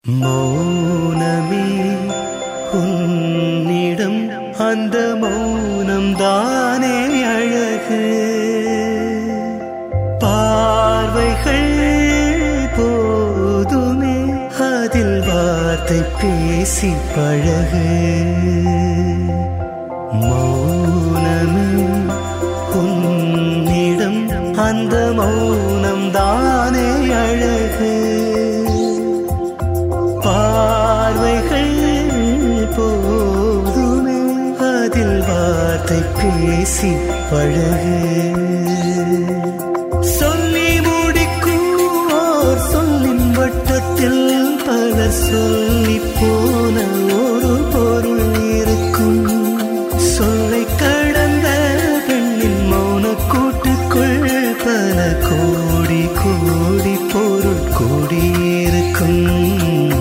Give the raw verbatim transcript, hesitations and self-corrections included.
மௌனமே உன்னிடம் அந்த மௌனம் தானே அழகு. பார்வைகள் போதுமே அதில் வார்த்தை பேசி பழகு. மௌனமே உன்னிடம் அந்த மௌனம் தானே அழகு. பார்வைகள் போதுமே அதில் வார்த்தை பேசி பழகு. சொல்லி முடிக்கும் ஓர் சொல்லின் வட்டத்தில் பல சொல்லி போன ஒரு பொருள் இருக்கும். சொல்லை கடந்த பெண்ணின் மௌன கூட்டுக்குள் பல கோடி கோடி பொருள் கூடியிருக்கும்.